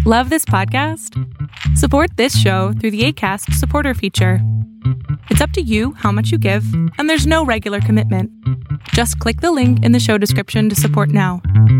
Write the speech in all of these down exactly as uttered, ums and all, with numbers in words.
Love this podcast? Support this show through the Acast supporter feature. It's up to you how much you give, and there's no regular commitment. Just click the link in the show description to support now.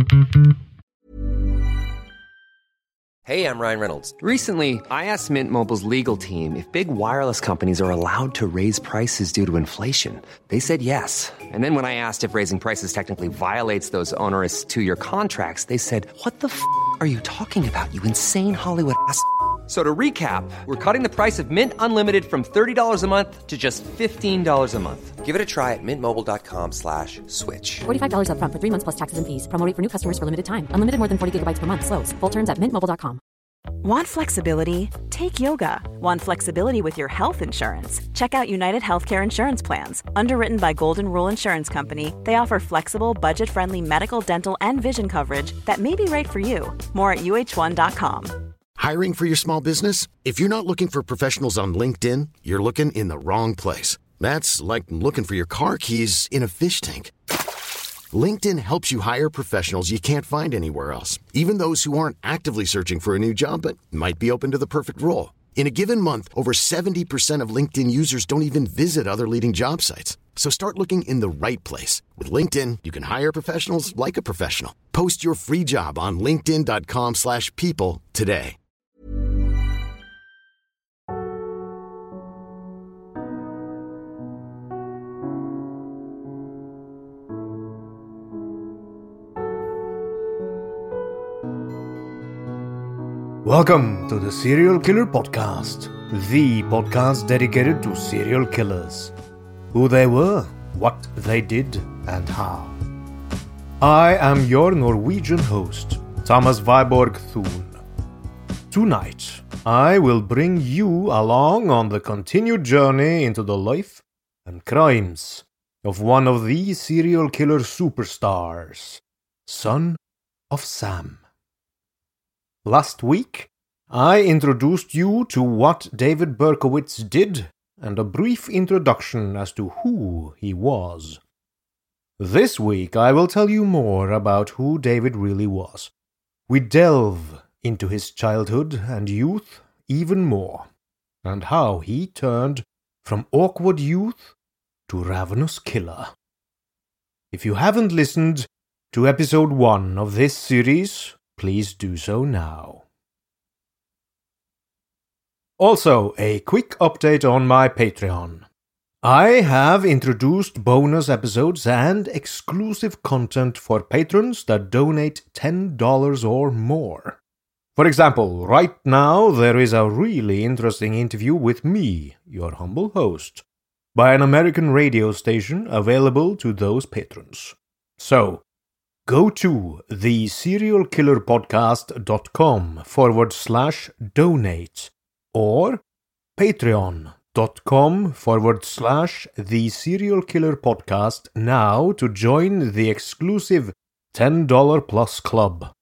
Hey, I'm Ryan Reynolds. Recently, I asked Mint Mobile's legal team if big wireless companies are allowed to raise prices due to inflation. They said yes. And then when I asked if raising prices technically violates those onerous two-year contracts, they said, "What the f*** are you talking about, you insane Hollywood ass f- So to recap, we're cutting the price of Mint Unlimited from thirty dollars a month to just fifteen dollars a month. Give it a try at mintmobile.com slash switch. forty-five dollars up front for three months plus taxes and fees. Promo rate for new customers for limited time. Unlimited more than forty gigabytes per month. Slows full terms at mint mobile dot com. Want flexibility? Take yoga. Want flexibility with your health insurance? Check out United Healthcare Insurance Plans. Underwritten by Golden Rule Insurance Company, they offer flexible, budget-friendly medical, dental, and vision coverage that may be right for you. More at U H one dot com. Hiring for your small business? If you're not looking for professionals on LinkedIn, you're looking in the wrong place. That's like looking for your car keys in a fish tank. LinkedIn helps you hire professionals you can't find anywhere else, even those who aren't actively searching for a new job but might be open to the perfect role. In a given month, over seventy percent of LinkedIn users don't even visit other leading job sites. So start looking in the right place. With LinkedIn, you can hire professionals like a professional. Post your free job on linkedin.com slash people today. Welcome to the Serial Killer Podcast, the podcast dedicated to serial killers, who they were, what they did, and how. I am your Norwegian host, Thomas Viborg Thun. Tonight, I will bring you along on the continued journey into the life and crimes of one of the serial killer superstars, Son of Sam. Last week, I introduced you to what David Berkowitz did and a brief introduction as to who he was. This week, I will tell you more about who David really was. We delve into his childhood and youth even more, and how he turned from awkward youth to ravenous killer. If you haven't listened to episode one of this series, please do so now. Also, a quick update on my Patreon. I have introduced bonus episodes and exclusive content for patrons that donate ten dollars or more. For example, right now there is a really interesting interview with me, your humble host, by an American radio station available to those patrons. So, go to the serial killer podcast dot com forward slash donate or patreon.com forward slash the serial killer podcast now to join the exclusive ten dollars plus club.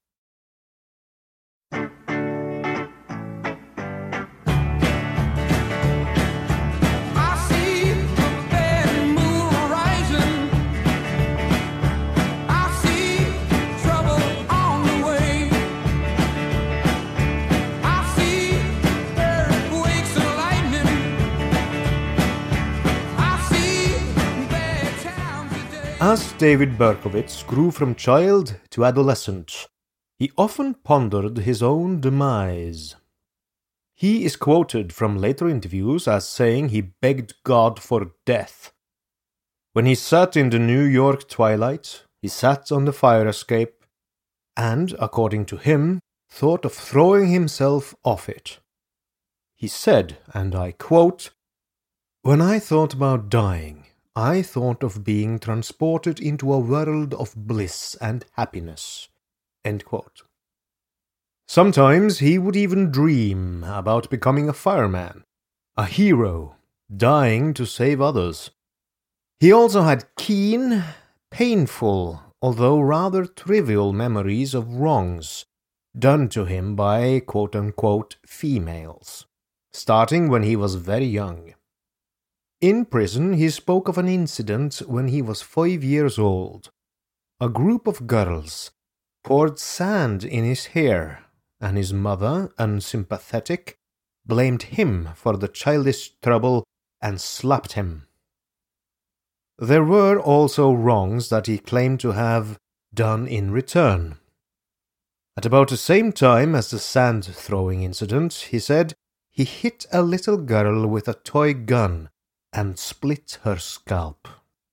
As David Berkowitz grew from child to adolescent, he often pondered his own demise. He is quoted from later interviews as saying he begged God for death. When he sat in the New York twilight, he sat on the fire escape and, according to him, thought of throwing himself off it. He said, and I quote, "When I thought about dying, I thought of being transported into a world of bliss and happiness." End quote. Sometimes he would even dream about becoming a fireman, a hero, dying to save others. He also had keen, painful, although rather trivial memories of wrongs done to him by quote-unquote females, starting when he was very young. In prison, he spoke of an incident when he was five years old. A group of girls poured sand in his hair and his mother, unsympathetic, blamed him for the childish trouble and slapped him. There were also wrongs that he claimed to have done in return. At about the same time as the sand-throwing incident, he said he hit a little girl with a toy gun and split her scalp.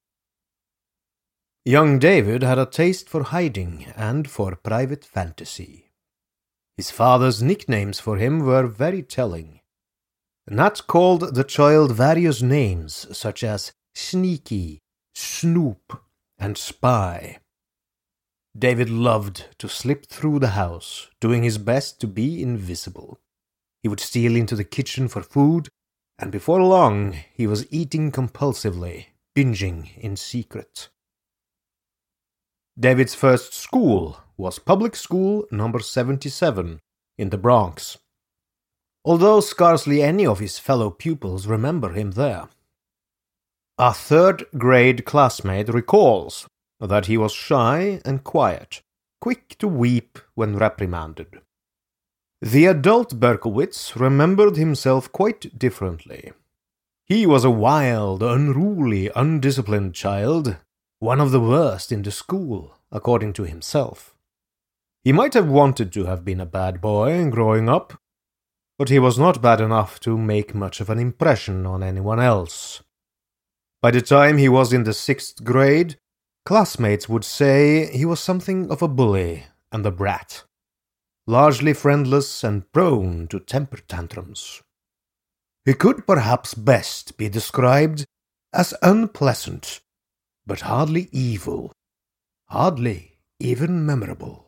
Young David had a taste for hiding and for private fantasy. His father's nicknames for him were very telling. Nat called the child various names such as Sneaky, Snoop, and Spy. David loved to slip through the house, doing his best to be invisible. He would steal into the kitchen for food, and before long he was eating compulsively, binging in secret. David's first school was Public School number seventy-seven in the Bronx, although scarcely any of his fellow pupils remember him there. A third-grade classmate recalls that he was shy and quiet, quick to weep when reprimanded. The adult Berkowitz remembered himself quite differently. He was a wild, unruly, undisciplined child, one of the worst in the school, according to himself. He might have wanted to have been a bad boy growing up, but he was not bad enough to make much of an impression on anyone else. By the time he was in the sixth grade, classmates would say he was something of a bully and a brat, largely friendless and prone to temper tantrums. He could perhaps best be described as unpleasant, but hardly evil, hardly even memorable.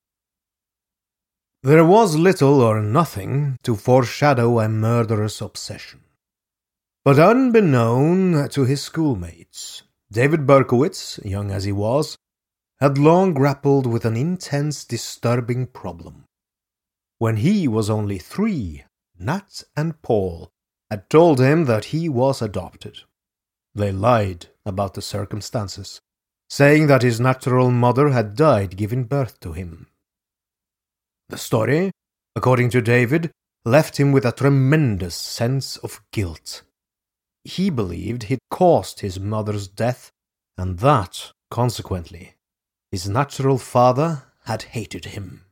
There was little or nothing to foreshadow a murderous obsession. But unbeknown to his schoolmates, David Berkowitz, young as he was, had long grappled with an intense, disturbing problem. When he was only three, Nat and Paul had told him that he was adopted. They lied about the circumstances, saying that his natural mother had died giving birth to him. The story, according to David, left him with a tremendous sense of guilt. He believed he'd caused his mother's death, and that, consequently, his natural father had hated him.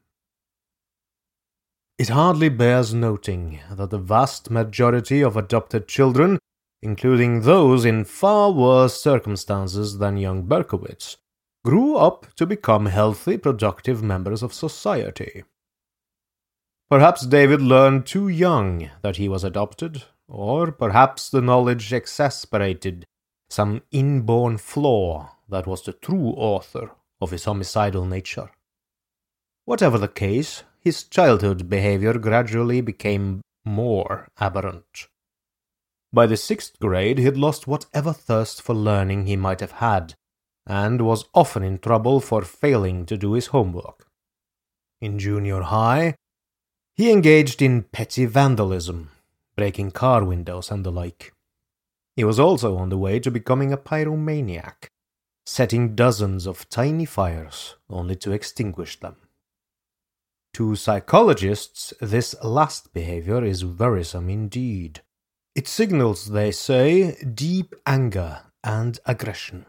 It hardly bears noting that the vast majority of adopted children, including those in far worse circumstances than young Berkowitz, grew up to become healthy, productive members of society. Perhaps David learned too young that he was adopted, or perhaps the knowledge exasperated some inborn flaw that was the true author of his homicidal nature. Whatever the case, his childhood behavior gradually became more aberrant. By the sixth grade, he had lost whatever thirst for learning he might have had, and was often in trouble for failing to do his homework. In junior high, he engaged in petty vandalism, breaking car windows and the like. He was also on the way to becoming a pyromaniac, setting dozens of tiny fires only to extinguish them. To psychologists, this last behavior is worrisome indeed. It signals, they say, deep anger and aggression.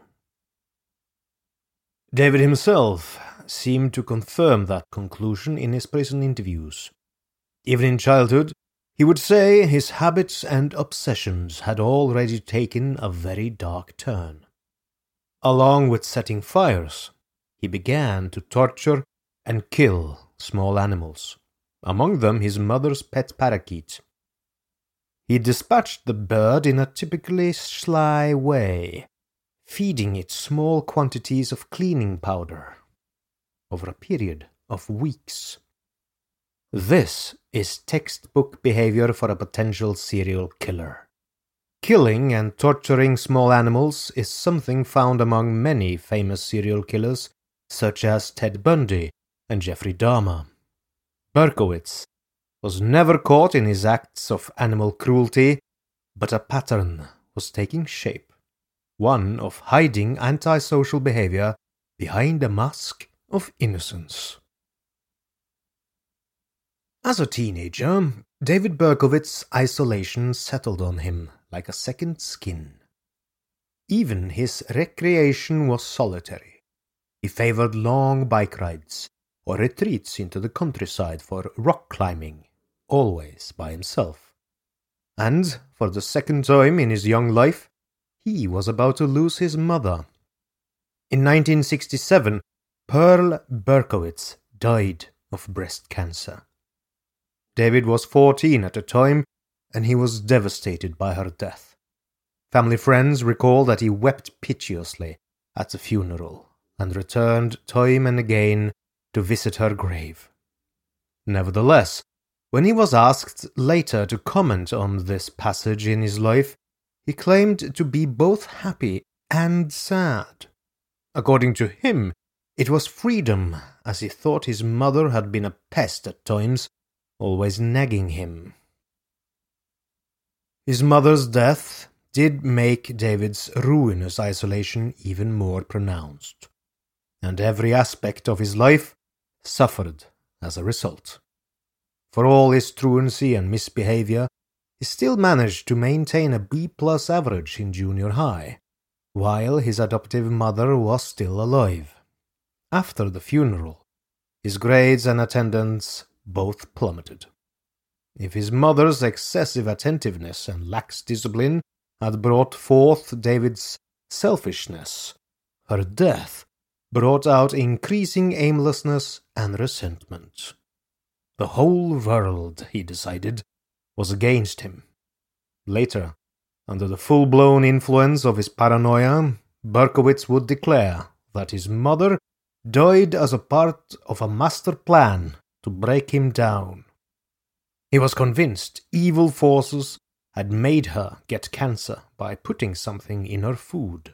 David himself seemed to confirm that conclusion in his prison interviews. Even in childhood, he would say his habits and obsessions had already taken a very dark turn. Along with setting fires, he began to torture and kill small animals, among them his mother's pet parakeet. He dispatched the bird in a typically sly way, feeding it small quantities of cleaning powder over a period of weeks. This is textbook behavior for a potential serial killer. Killing and torturing small animals is something found among many famous serial killers, such as Ted Bundy and Jeffrey Dahmer. Berkowitz was never caught in his acts of animal cruelty, but a pattern was taking shape, one of hiding antisocial behavior behind a mask of innocence. As a teenager, David Berkowitz's isolation settled on him like a second skin. Even his recreation was solitary. He favored long bike rides or retreats into the countryside for rock climbing, always by himself. And, for the second time in his young life, he was about to lose his mother. In nineteen sixty-seven, Pearl Berkowitz died of breast cancer. David was fourteen at the time, and he was devastated by her death. Family friends recall that he wept piteously at the funeral and returned time and again to visit her grave. Nevertheless, when he was asked later to comment on this passage in his life, he claimed to be both happy and sad. According to him, it was freedom, as he thought his mother had been a pest at times, always nagging him. His mother's death did make David's ruinous isolation even more pronounced, and every aspect of his life suffered as a result. For all his truancy and misbehavior, he still managed to maintain a B-plus average in junior high, while his adoptive mother was still alive. After the funeral, his grades and attendance both plummeted. If his mother's excessive attentiveness and lax discipline had brought forth David's selfishness, her death brought out increasing aimlessness and resentment. The whole world, he decided, was against him. Later, under the full-blown influence of his paranoia, Berkowitz would declare that his mother died as a part of a master plan to break him down. He was convinced evil forces had made her get cancer by putting something in her food.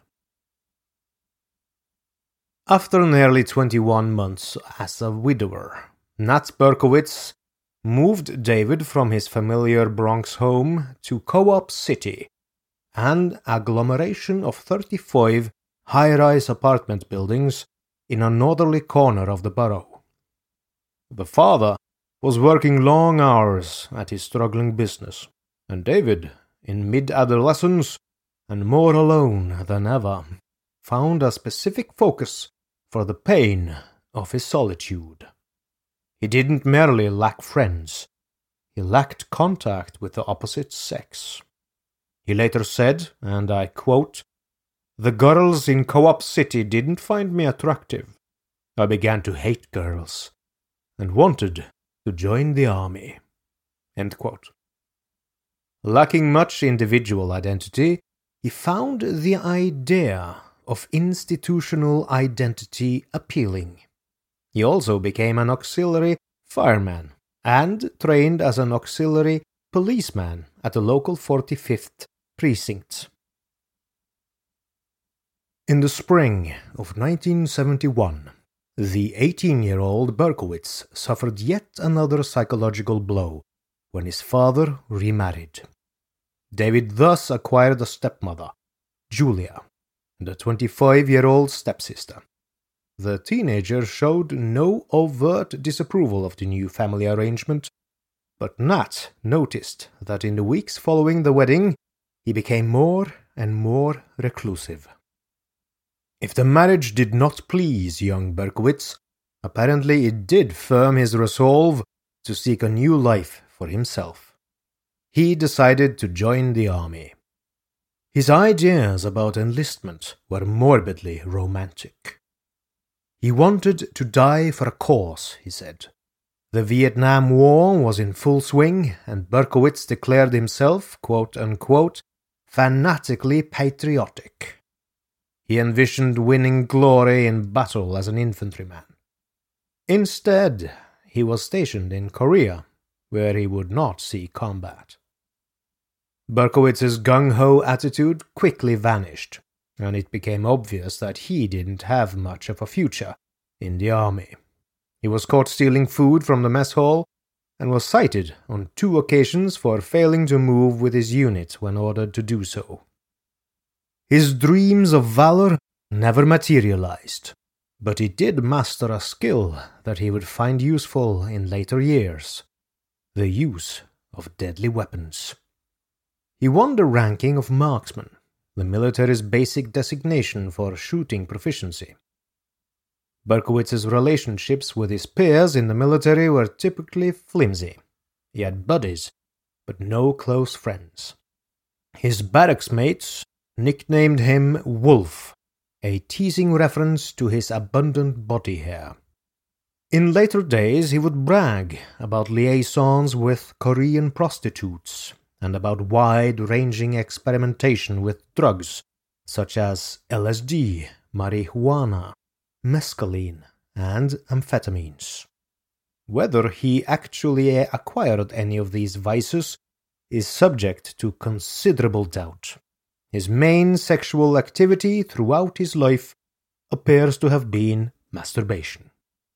After nearly twenty-one months as a widower, Nat Berkowitz moved David from his familiar Bronx home to Co-op City, an agglomeration of thirty-five high-rise apartment buildings in a northerly corner of the borough. The father was working long hours at his struggling business, and David, in mid-adolescence and more alone than ever, found a specific focus for the pain of his solitude. He didn't merely lack friends, he lacked contact with the opposite sex. He later said, and I quote, "The girls in Co-op City didn't find me attractive. I began to hate girls and wanted to join the army." End quote. Lacking much individual identity, he found the idea of institutional identity appealing. He also became an auxiliary fireman and trained as an auxiliary policeman at the local forty-fifth precinct. In the spring of nineteen seventy-one, the eighteen-year-old Berkowitz suffered yet another psychological blow when his father remarried. David thus acquired a stepmother, Julia, and a twenty-five-year-old stepsister. The teenager showed no overt disapproval of the new family arrangement, but Nat noticed that in the weeks following the wedding, he became more and more reclusive. If the marriage did not please young Berkowitz, apparently it did firm his resolve to seek a new life for himself. He decided to join the army. His ideas about enlistment were morbidly romantic. He wanted to die for a cause, he said. The Vietnam War was in full swing, and Berkowitz declared himself, quote-unquote, fanatically patriotic. He envisioned winning glory in battle as an infantryman. Instead, he was stationed in Korea, where he would not see combat. Berkowitz's gung-ho attitude quickly vanished, and it became obvious that he didn't have much of a future in the army. He was caught stealing food from the mess hall and was cited on two occasions for failing to move with his unit when ordered to do so. His dreams of valor never materialized, but he did master a skill that he would find useful in later years: the use of deadly weapons. He won the ranking of marksman, the military's basic designation for shooting proficiency. Berkowitz's relationships with his peers in the military were typically flimsy. He had buddies, but no close friends. His barracks mates nicknamed him Wolf, a teasing reference to his abundant body hair. In later days, he would brag about liaisons with Korean prostitutes and about wide-ranging experimentation with drugs such as L S D, marijuana, mescaline, and amphetamines. Whether he actually acquired any of these vices is subject to considerable doubt. His main sexual activity throughout his life appears to have been masturbation.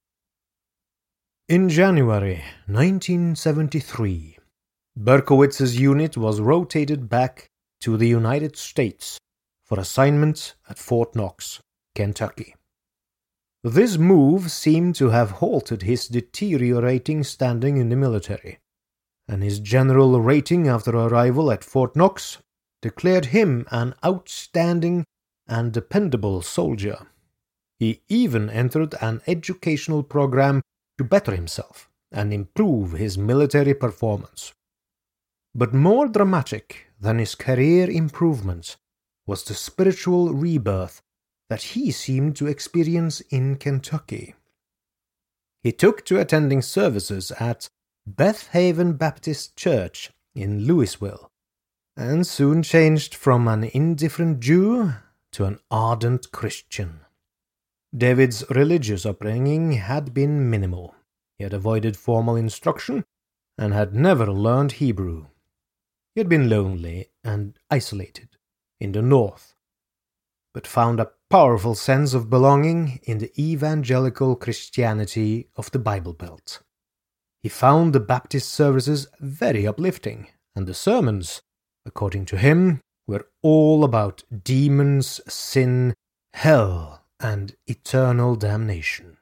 In January nineteen seventy-three, Berkowitz's unit was rotated back to the United States for assignment at Fort Knox, Kentucky. This move seemed to have halted his deteriorating standing in the military, and his general rating after arrival at Fort Knox declared him an outstanding and dependable soldier. He even entered an educational program to better himself and improve his military performance. But more dramatic than his career improvements was the spiritual rebirth that he seemed to experience in Kentucky. He took to attending services at Beth Haven Baptist Church in Louisville, and soon changed from an indifferent Jew to an ardent Christian. David's religious upbringing had been minimal. He had avoided formal instruction and had never learned Hebrew. He had been lonely and isolated in the North, but found a powerful sense of belonging in the evangelical Christianity of the Bible Belt. He found the Baptist services very uplifting, and the sermons, according to him, were all about demons, sin, hell, and eternal damnation.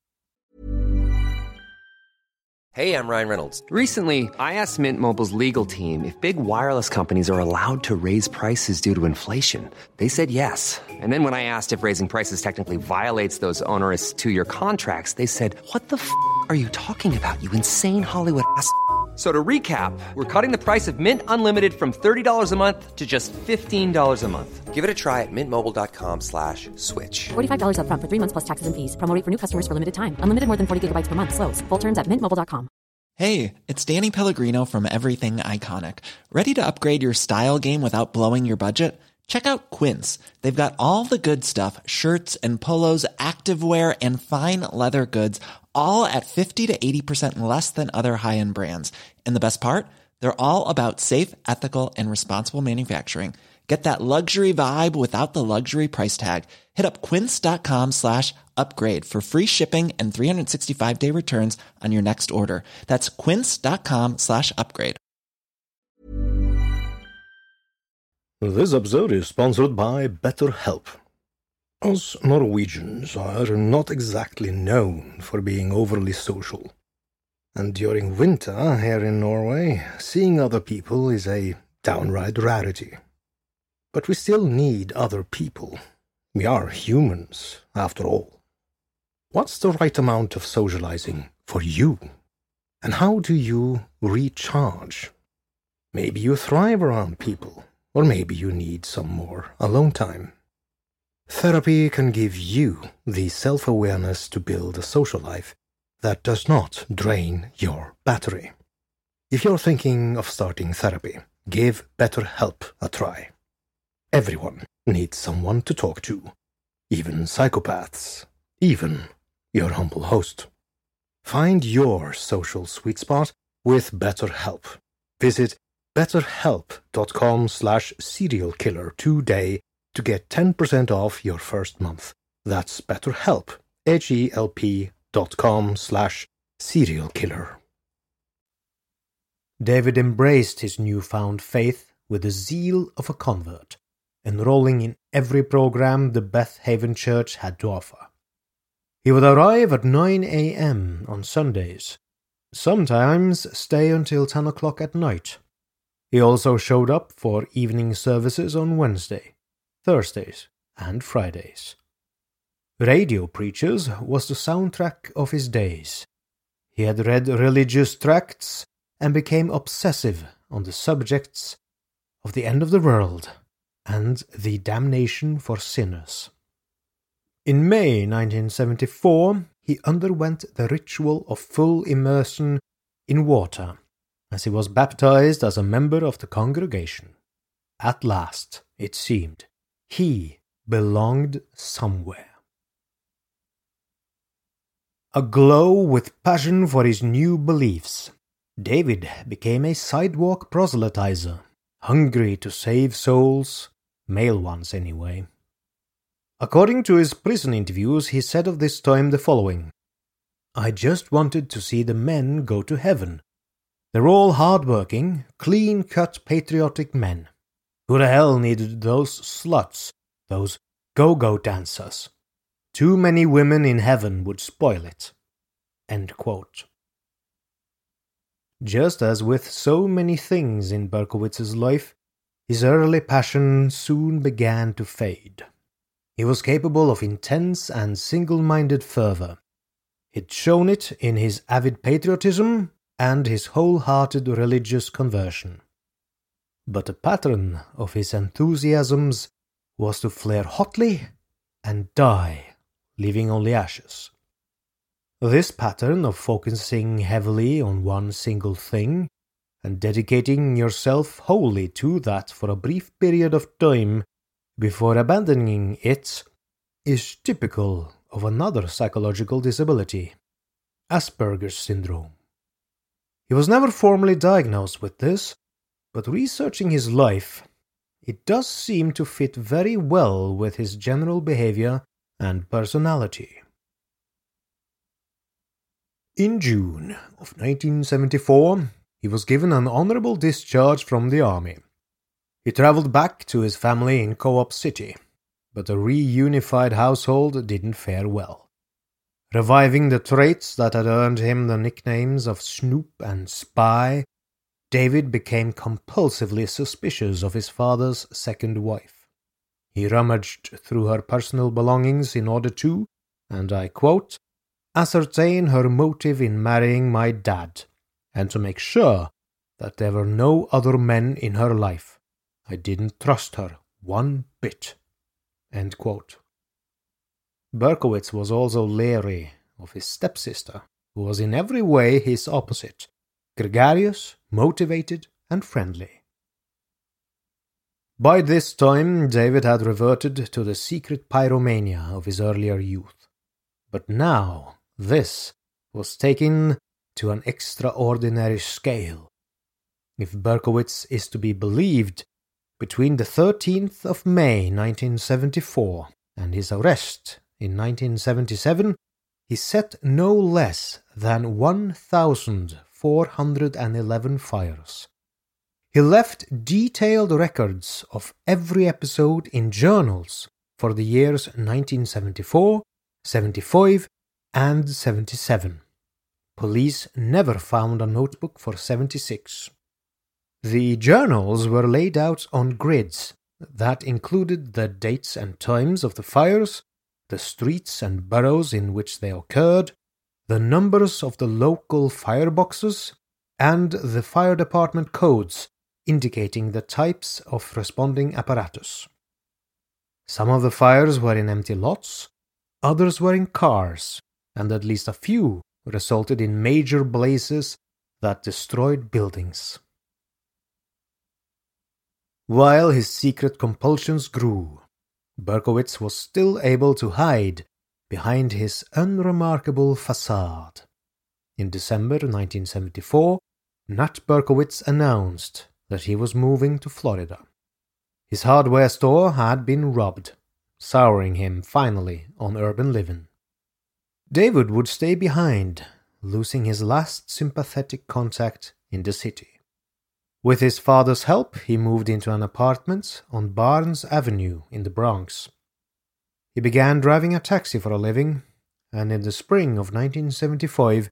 Hey, I'm Ryan Reynolds. Recently, I asked Mint Mobile's legal team if big wireless companies are allowed to raise prices due to inflation. They said yes. And then when I asked if raising prices technically violates those onerous two-year contracts, they said, "What the f*** are you talking about, you insane Hollywood ass f- So to recap, we're cutting the price of Mint Unlimited from thirty dollars a month to just fifteen dollars a month. Give it a try at mintmobile.com slash switch. forty-five dollars up front for three months plus taxes and fees. Promo rate for new customers for limited time. Unlimited more than forty gigabytes per month. Slows full terms at mint mobile dot com. Hey, it's Danny Pellegrino from Everything Iconic. Ready to upgrade your style game without blowing your budget? Check out Quince. They've got all the good stuff, shirts and polos, activewear, and fine leather goods, all at fifty to eighty percent less than other high-end brands. And the best part? They're all about safe, ethical, and responsible manufacturing. Get that luxury vibe without the luxury price tag. Hit up quince.com slash upgrade for free shipping and three sixty-five day returns on your next order. That's quince.com slash upgrade. This episode is sponsored by BetterHelp. Us Norwegians are not exactly known for being overly social. And during winter here in Norway, seeing other people is a downright rarity. But we still need other people. We are humans, after all. What's the right amount of socializing for you? And how do you recharge? Maybe you thrive around people, or maybe you need some more alone time. Therapy can give you the self-awareness to build a social life that does not drain your battery. If you're thinking of starting therapy, give BetterHelp a try. Everyone needs someone to talk to, even psychopaths, even your humble host. Find your social sweet spot with BetterHelp. Visit betterhelp.com slash serial killer today to get ten percent off your first month. That's BetterHelp, H-E-L-P dot com slash serial killer. David embraced his newfound faith with the zeal of a convert, enrolling in every program the Beth Haven Church had to offer. He would arrive at nine a.m. on Sundays, sometimes stay until ten o'clock at night. He also showed up for evening services on Wednesday, Thursdays, and Fridays. Radio Preachers was the soundtrack of his days. He had read religious tracts and became obsessive on the subjects of the end of the world and the damnation for sinners. In May nineteen seventy-four, he underwent the ritual of full immersion in water, as he was baptized as a member of the congregation. At last, it seemed, he belonged somewhere. Aglow with passion for his new beliefs, David became a sidewalk proselytizer, hungry to save souls, male ones anyway. According to his prison interviews, he said of this time the following: "I just wanted to see the men go to heaven. They're all hard-working, clean-cut, patriotic men. Who the hell needed those sluts, those go-go dancers? Too many women in heaven would spoil it." End quote. Just as with so many things in Berkowitz's life, his early passion soon began to fade. He was capable of intense and single-minded fervor. He'd shown it in his avid patriotism and his wholehearted religious conversion. But a pattern of his enthusiasms was to flare hotly and die, leaving only ashes. This pattern of focusing heavily on one single thing and dedicating yourself wholly to that for a brief period of time before abandoning it is typical of another psychological disability, Asperger's syndrome. He was never formally diagnosed with this, but researching his life, it does seem to fit very well with his general behavior and personality. In June of nineteen seventy-four, he was given an honorable discharge from the army. He traveled back to his family in Co-op City, but the reunified household didn't fare well. Reviving the traits that had earned him the nicknames of Snoop and Spy, David became compulsively suspicious of his father's second wife. He rummaged through her personal belongings in order to, and I quote, "ascertain her motive in marrying my dad, and to make sure that there were no other men in her life. I didn't trust her one bit." End quote. Berkowitz was also leery of his stepsister, who was in every way his opposite, gregarious, motivated, and friendly. By this time, David had reverted to the secret pyromania of his earlier youth. But now, this was taken to an extraordinary scale. If Berkowitz is to be believed, between the thirteenth of May nineteen seventy-four and his arrest in nineteen seventy-seven, he set no less than one thousand four hundred eleven fires. He left detailed records of every episode in journals for the years nineteen seventy-four, seventy-five, and seventy-seven. Police never found a notebook for seventy-six. The journals were laid out on grids that included the dates and times of the fires, the streets and boroughs in which they occurred, the numbers of the local fireboxes, and the fire department codes indicating the types of responding apparatus. Some of the fires were in empty lots, others were in cars, and at least a few resulted in major blazes that destroyed buildings. While his secret compulsions grew, Berkowitz was still able to hide behind his unremarkable facade. In December nineteen seventy-four, Nat Berkowitz announced that he was moving to Florida. His hardware store had been robbed, souring him finally on urban living. David would stay behind, losing his last sympathetic contact in the city. With his father's help, he moved into an apartment on Barnes Avenue in the Bronx. He began driving a taxi for a living, and in the spring of nineteen seventy-five,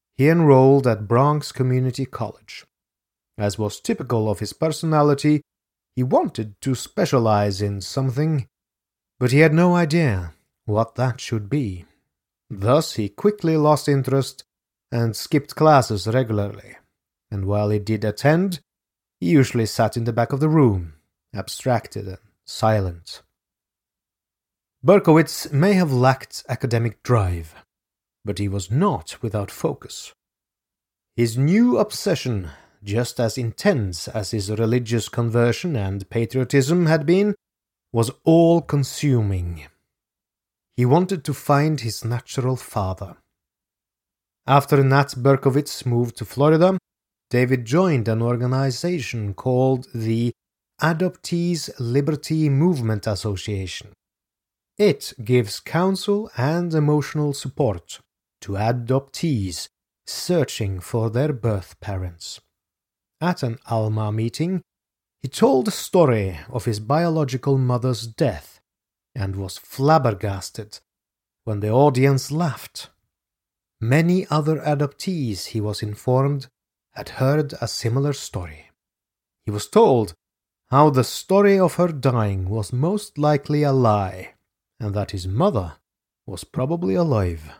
he enrolled at Bronx Community College. As was typical of his personality, he wanted to specialize in something, but he had no idea what that should be. Thus, he quickly lost interest and skipped classes regularly, and while he did attend, he usually sat in the back of the room, abstracted and silent. Berkowitz may have lacked academic drive, but he was not without focus. His new obsession, just as intense as his religious conversion and patriotism had been, was all-consuming. He wanted to find his natural father. After Nat Berkowitz moved to Florida, David joined an organization called the Adoptees Liberty Movement Association. It gives counsel and emotional support to adoptees searching for their birth parents. At an Alma meeting, he told the story of his biological mother's death and was flabbergasted when the audience laughed. Many other adoptees, he was informed, had heard a similar story. He was told how the story of her dying was most likely a lie, and that his mother was probably alive.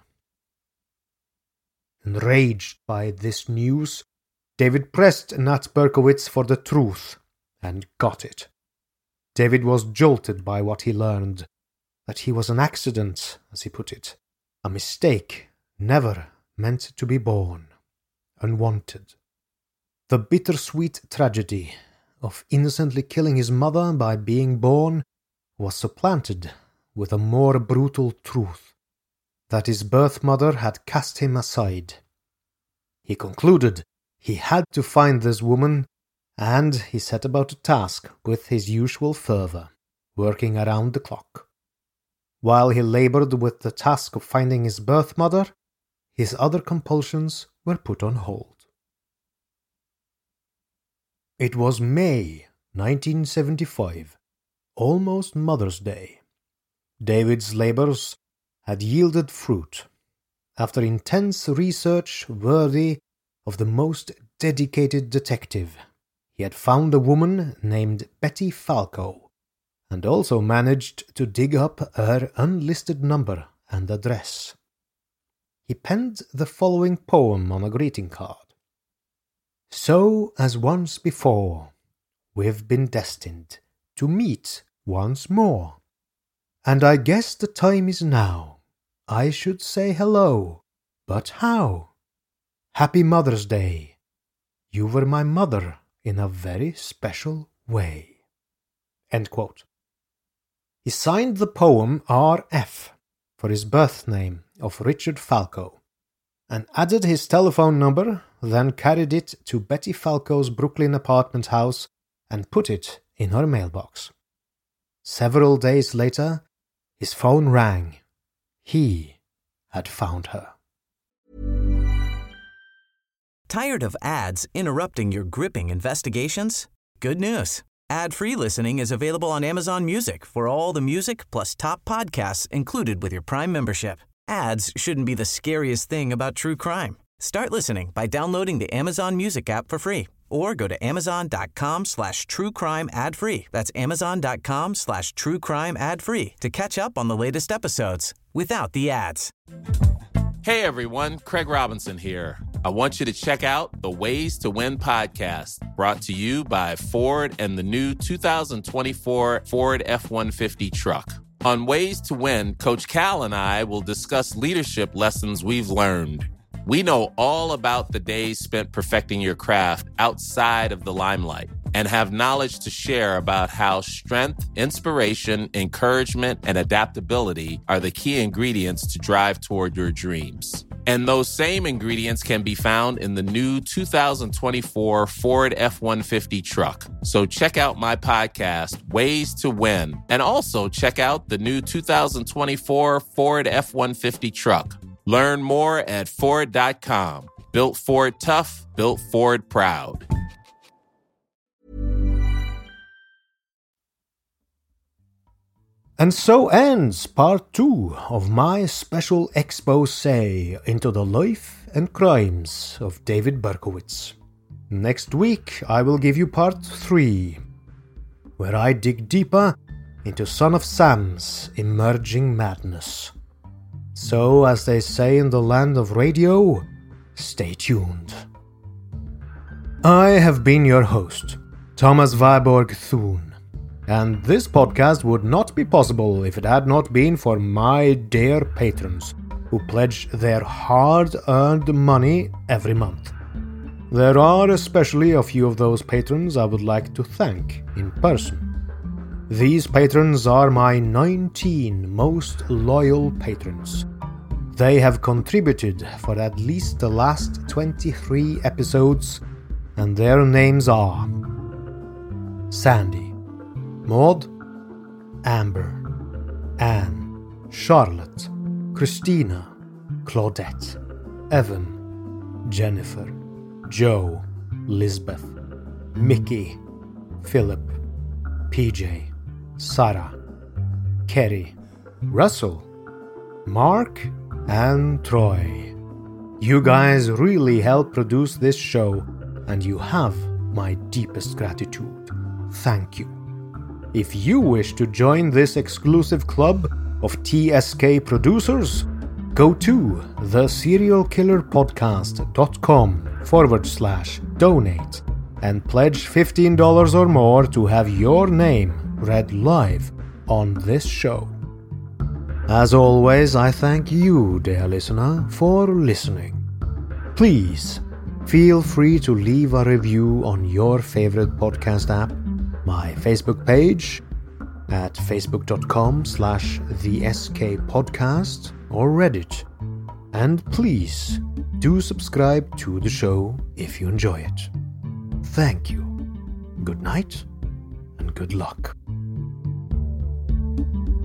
Enraged by this news, David pressed Nat Berkowitz for the truth, and got it. David was jolted by what he learned, that he was an accident, as he put it, a mistake, never meant to be born, unwanted. The bittersweet tragedy of innocently killing his mother by being born was supplanted with a more brutal truth, that his birth mother had cast him aside. He concluded he had to find this woman, and he set about the task with his usual fervor, working around the clock. While he labored with the task of finding his birth mother, his other compulsions were put on hold. It was May nineteen seventy-five, almost Mother's Day. David's labors had yielded fruit. After intense research worthy of the most dedicated detective, he had found a woman named Betty Falco, and also managed to dig up her unlisted number and address. He penned the following poem on a greeting card. So as once before, we've been destined to meet once more. And I guess the time is now. I should say hello, but how? Happy Mother's Day. You were my mother in a very special way. End quote. He signed the poem R F for his birth name of Richard Falco, and added his telephone number, then carried it to Betty Falco's Brooklyn apartment house and put it in her mailbox. Several days later, his phone rang. He had found her. Tired of ads interrupting your gripping investigations? Good news. Ad-free listening is available on Amazon Music for all the music plus top podcasts included with your Prime membership. Ads shouldn't be the scariest thing about true crime. Start listening by downloading the Amazon Music app for free or go to amazon.com slash true crime ad free. That's amazon.com slash true crime ad free to catch up on the latest episodes without the ads. Hey everyone, Craig Robinson here. I want you to check out the Ways to Win podcast, brought to you by Ford and the new two thousand twenty-four Ford F one fifty truck. On Ways to Win, Coach Cal and I will discuss leadership lessons we've learned. We know all about the days spent perfecting your craft outside of the limelight and have knowledge to share about how strength, inspiration, encouragement, and adaptability are the key ingredients to drive toward your dreams. And those same ingredients can be found in the new two thousand twenty-four Ford F one fifty truck. So check out my podcast, Ways to Win, and also check out the new two thousand twenty-four Ford F one fifty truck. Learn more at Ford dot com. Built Ford tough, built Ford proud. And so ends part two of my special expose into the life and Crimes of David Berkowitz. Next week, I will give you part three, where I dig deeper into Son of Sam's emerging madness. So, as they say in the land of radio, stay tuned. I have been your host, Thomas Viborg Thun, and this podcast would not be possible if it had not been for my dear patrons who pledge their hard-earned money every month. There are especially a few of those patrons I would like to thank in person. These patrons are my nineteen most loyal patrons. They have contributed for at least the last twenty-three episodes, and their names are Sandy, Maud, Amber, Anne, Charlotte, Christina, Claudette, Evan, Jennifer, Joe, Lisbeth, Mickey, Philip, P J, Sarah, Kerry, Russell, Mark, and Troy. You guys really help produce this show, and you have my deepest gratitude. Thank you. If you wish to join this exclusive club of T S K producers, go to the serial killer podcast dot com forward slash donate and pledge fifteen dollars or more to have your name read live on this show. As always, I thank you, dear listener, for listening. Please feel free to leave a review on your favorite podcast app, my Facebook page at facebook.com slash the SK podcast or Reddit. And please do subscribe to the show if you enjoy it. Thank you. Good night and good luck.